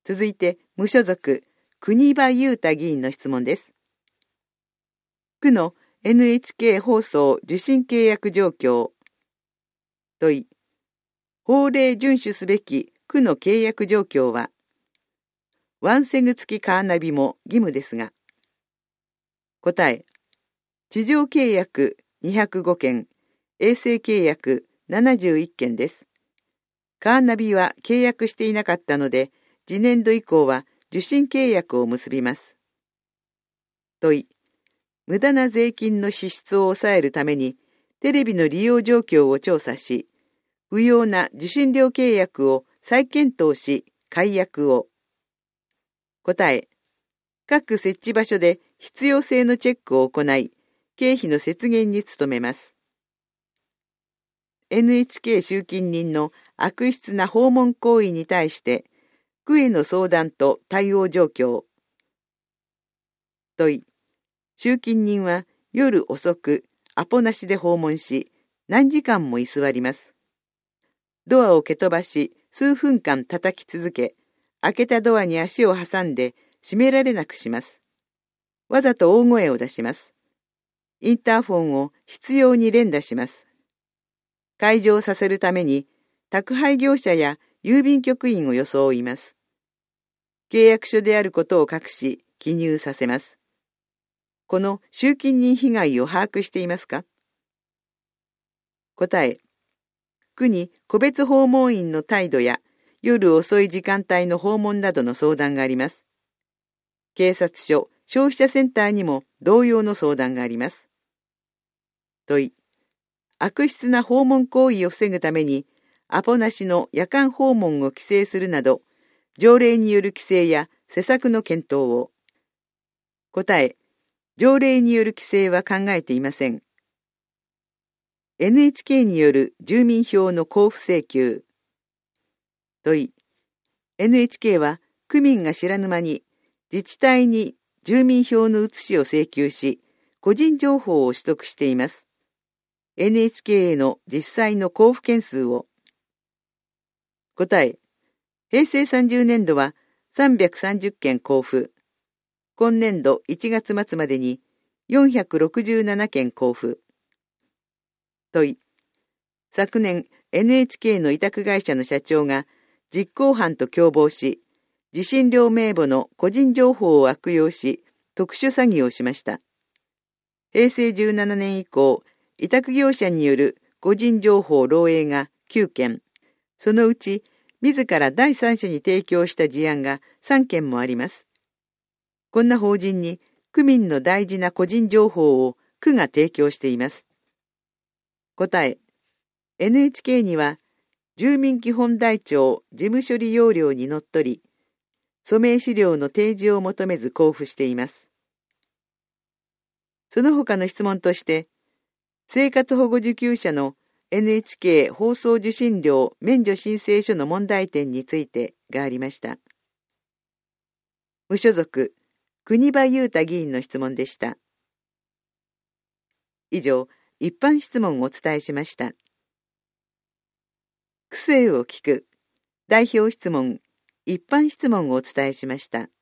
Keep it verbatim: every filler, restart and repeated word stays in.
続いて、無所属、国場雄太議員の質問です。区の エヌエイチケー 放送受信契約状況。問い、法令遵守すべき区の契約状況は、ワンセグ付きカーナビも義務ですが。答え、地上契約にひゃくごけん、衛星契約ななじゅういっけんです。カーナビは契約していなかったので、次年度以降は受信契約を結びます。問い、無駄な税金の支出を抑えるために、テレビの利用状況を調査し、不要な受信料契約を再検討し、解約を。答え、各設置場所で必要性のチェックを行い、経費の節減に努めます。エヌエイチケー 集金人の悪質な訪問行為に対して、区への相談と対応状況。問い、集金人は夜遅くアポなしで訪問し、何時間も居座ります。ドアを蹴飛ばし、数分間叩き続け、開けたドアに足を挟んで閉められなくします。わざと大声を出します。インターフォンを執拗に連打します。開錠させるために、宅配業者や郵便局員を装います。契約書であることを隠し、記入させます。この集金人被害を把握していますか？答え、区に個別訪問員の態度や夜遅い時間帯の訪問などの相談があります。警察署、消費者センターにも同様の相談があります。問い、悪質な訪問行為を防ぐために、アポなしの夜間訪問を規制するなど、条例による規制や施策の検討を。答え、条例による規制は考えていません。エヌエイチケー による住民票の交付請求。問い、エヌエイチケー は区民が知らぬ間に自治体に住民票の写しを請求し、個人情報を取得しています。エヌエイチケー への実際の交付件数を。答え、平成さんじゅうねんどはさんびゃくさんじゅっけん交付。今年度いちがつ末までによんひゃくろくじゅうななけん交付。問い、昨年 エヌエイチケー の委託会社の社長が実行犯と共謀し、受信料名簿の個人情報を悪用し、特殊詐欺をしました。平成じゅうななねん以降、委託業者による個人情報漏洩がきゅうけん、そのうち自ら第三者に提供した事案がさんけんもあります。こんな法人に区民の大事な個人情報を区が提供しています。答え、エヌエイチケー には住民基本台帳事務処理要領にのっとり、署名資料の提示を求めず交付しています。その他の質問として、生活保護受給者の エヌエイチケー 放送受信料免除申請書の問題点についてがありました。無所属、国場雄太議員の質問でした。以上、一般質問をお伝えしました。区政を聞く、代表質問、一般質問をお伝えしました。